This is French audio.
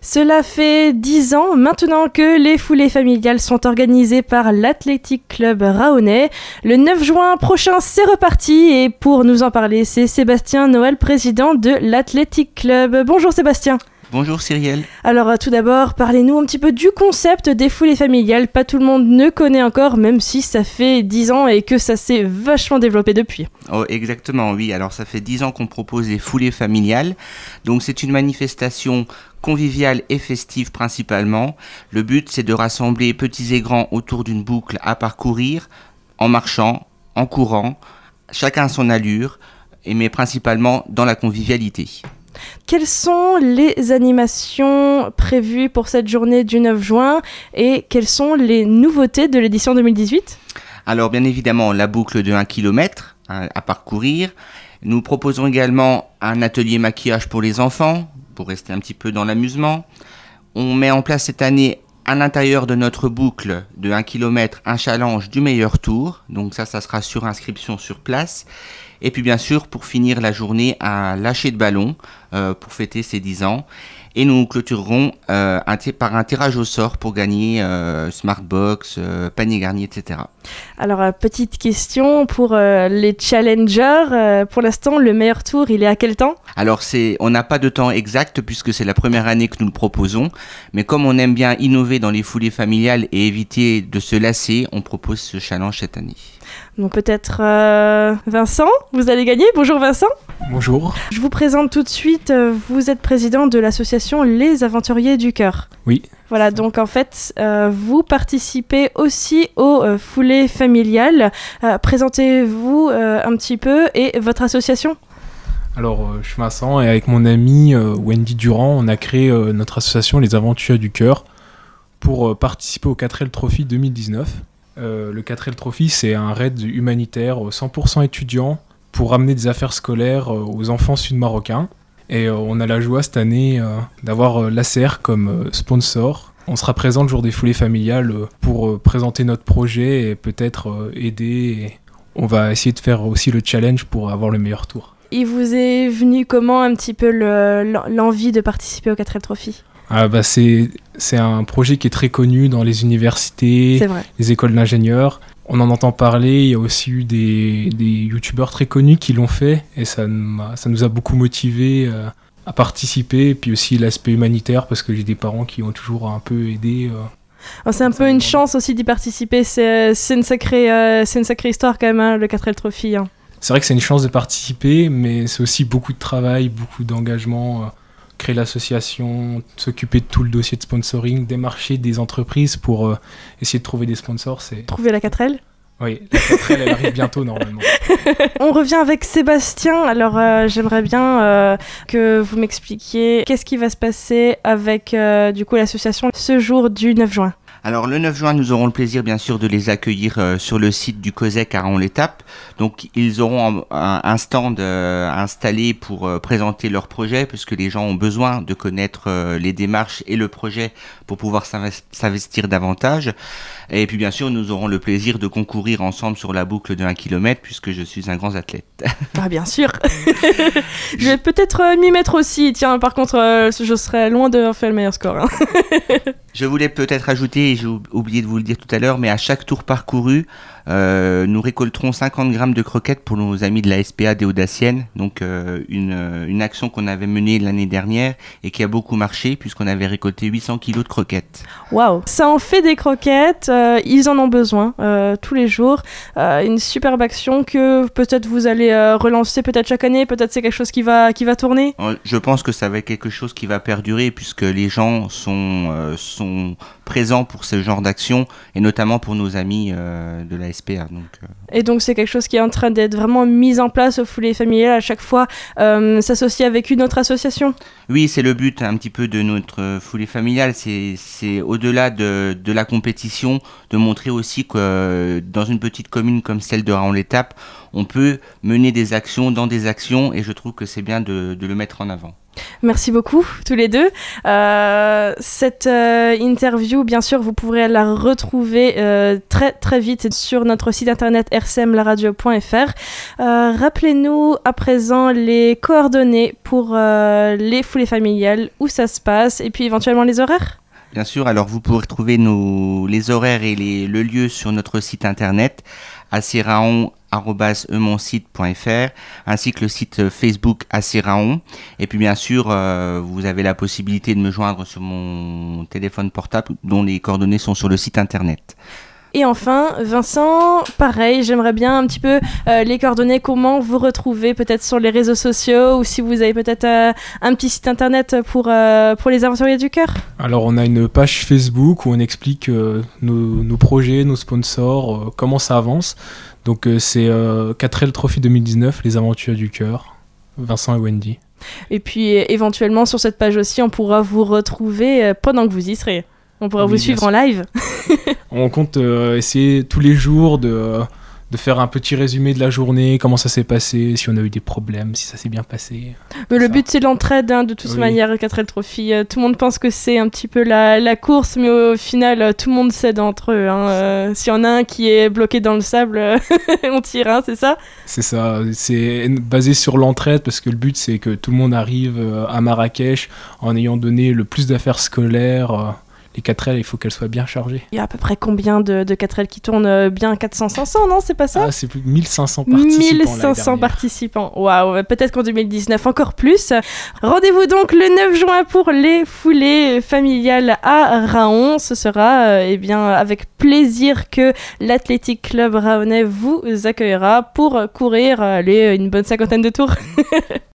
Cela fait 10 ans maintenant que les foulées familiales sont organisées par l'Athletic Club Raonais. Le 9 juin prochain, c'est reparti et pour nous en parler, c'est Sébastien Noël, président de l'Athletic Club. Bonjour Sébastien. Bonjour Cyrielle. Alors tout d'abord, parlez-nous un petit peu du concept des foulées familiales. Pas tout le monde ne connaît encore, même si ça fait 10 ans et que ça s'est vachement développé depuis. Oh, exactement, oui. Alors ça fait 10 ans qu'on propose des foulées familiales. Donc c'est une manifestation conviviale et festive principalement. Le but, c'est de rassembler petits et grands autour d'une boucle à parcourir, en marchant, en courant, chacun à son allure, mais principalement dans la convivialité. Quelles sont les animations prévues pour cette journée du 9 juin et quelles sont les nouveautés de l'édition 2018 ? Alors bien évidemment, la boucle de 1 km à parcourir. Nous proposons également un atelier maquillage pour les enfants, pour rester un petit peu dans l'amusement. On met en place cette année à l'intérieur de notre boucle de 1 km un challenge du meilleur tour. Donc ça sera sur inscription sur place. Et puis bien sûr, pour finir la journée, un lâcher de ballon pour fêter ses 10 ans. Et nous clôturerons par un tirage au sort pour gagner Smartbox, panier garni, etc. Alors, petite question pour les challengers. Pour l'instant, le meilleur tour, il est à quel temps ? Alors, on n'a pas de temps exact puisque c'est la première année que nous le proposons. Mais comme on aime bien innover dans les foulées familiales et éviter de se lasser, on propose ce challenge cette année. Donc peut-être Vincent, vous allez gagner. Bonjour Vincent. Bonjour. Je vous présente tout de suite, vous êtes président de l'association Les Aventuriers du Cœur. Oui. Voilà, donc en fait, vous participez aussi aux foulées familiales. Présentez-vous un petit peu et votre association. Alors, je suis Vincent et avec mon ami Wendy Durand, on a créé notre association Les Aventuriers du Cœur pour participer au 4L Trophy 2019. Le 4L Trophy, c'est un raid humanitaire 100% étudiant pour ramener des affaires scolaires aux enfants sud-marocains. Et on a la joie cette année d'avoir l'ACR comme sponsor. On sera présent le jour des foulées familiales pour présenter notre projet et peut-être aider. Et on va essayer de faire aussi le challenge pour avoir le meilleur tour. Il vous est venu comment un petit peu l'envie de participer au 4L Trophy ? C'est un projet qui est très connu dans les universités, les écoles d'ingénieurs. On en entend parler, il y a aussi eu des youtubeurs très connus qui l'ont fait et ça nous a beaucoup motivés à participer. Et puis aussi l'aspect humanitaire parce que j'ai des parents qui ont toujours un peu aidé. C'est un peu une chance aussi d'y participer, c'est une sacrée histoire quand même, hein, le 4L Trophy. Hein. C'est vrai que c'est une chance de participer, mais c'est aussi beaucoup de travail, beaucoup d'engagement. Créer l'association, s'occuper de tout le dossier de sponsoring, démarcher des entreprises pour essayer de trouver des sponsors. Trouver la 4L ? Oui, la 4L, elle arrive bientôt normalement. On revient avec Sébastien. Alors, j'aimerais bien que vous m'expliquiez qu'est-ce qui va se passer avec du coup l'association ce jour du 9 juin. Alors le 9 juin, nous aurons le plaisir bien sûr de les accueillir sur le site du COSEC à Raon-l'Étape. Donc ils auront un stand installé pour présenter leur projet puisque les gens ont besoin de connaître les démarches et le projet pour pouvoir s'investir davantage. Et puis bien sûr, nous aurons le plaisir de concourir ensemble sur la boucle de 1 km puisque je suis un grand athlète. Ah bien sûr. Je vais peut-être m'y mettre aussi. Tiens, par contre, je serai loin de faire le meilleur score. Hein. Je voulais peut-être ajouter, et j'ai oublié de vous le dire tout à l'heure, mais à chaque tour parcouru, nous récolterons 50 grammes de croquettes pour nos amis de la SPA des Audaciennes. Donc une action qu'on avait menée l'année dernière et qui a beaucoup marché puisqu'on avait récolté 800 kilos de croquettes. Waouh, ça en fait des croquettes, ils en ont besoin tous les jours. Une superbe action que peut-être vous allez relancer peut-être chaque année, peut-être c'est quelque chose qui va tourner. Je pense que ça va être quelque chose qui va perdurer puisque les gens sont présents pour ce genre d'action et notamment pour nos amis de la SPA. Et donc c'est quelque chose qui est en train d'être vraiment mis en place aux foulées familiales à chaque fois, s'associer avec une autre association. Oui, c'est le but un petit peu de notre foulée familiale, c'est au-delà de la compétition, de montrer aussi que dans une petite commune comme celle de Raon-l'Étape, on peut mener des actions dans des actions et je trouve que c'est bien de le mettre en avant. Merci beaucoup, tous les deux. Cette interview, bien sûr, vous pourrez la retrouver très très vite sur notre site internet rcmlaradio.fr. Rappelez-nous à présent les coordonnées pour les foulées familiales, où ça se passe, et puis éventuellement les horaires. Bien sûr, alors vous pourrez retrouver les horaires et le lieu sur notre site internet acraon@eumonsite.fr, ainsi que le site Facebook Acraon. Et puis bien sûr, vous avez la possibilité de me joindre sur mon téléphone portable dont les coordonnées sont sur le site internet. Et enfin, Vincent, pareil, j'aimerais bien un petit peu les coordonnées, comment vous retrouver peut-être sur les réseaux sociaux, ou si vous avez peut-être un petit site internet pour les aventuriers du cœur. Alors on a une page Facebook où on explique nos projets, nos sponsors, comment ça avance. Donc c'est 4L Trophy 2019, les aventuriers du cœur, Vincent et Wendy. Et puis éventuellement sur cette page aussi, on pourra vous retrouver pendant que vous y serez. On pourra vous suivre en live. On compte essayer tous les jours de faire un petit résumé de la journée, comment ça s'est passé, si on a eu des problèmes, si ça s'est bien passé. Mais le but, c'est l'entraide, de toute manière, 4L Trophy. Tout le monde pense que c'est un petit peu la course, mais au final, tout le monde s'aide entre eux. S'il y en a un qui est bloqué dans le sable, on tire, c'est ça ? C'est ça. C'est basé sur l'entraide, parce que le but, c'est que tout le monde arrive à Marrakech en ayant donné le plus d'affaires scolaires. Les 4L, il faut qu'elles soient bien chargées. Il y a à peu près combien de 4L qui tournent bien 400-500, non ? C'est pas ça ? C'est plus de 1500 participants. 1500 participants. Waouh, peut-être qu'en 2019, encore plus. Rendez-vous donc le 9 juin pour les foulées familiales à Raon. Ce sera avec plaisir que l'Athletic Club Raonais vous accueillera pour courir une bonne 50aine de tours.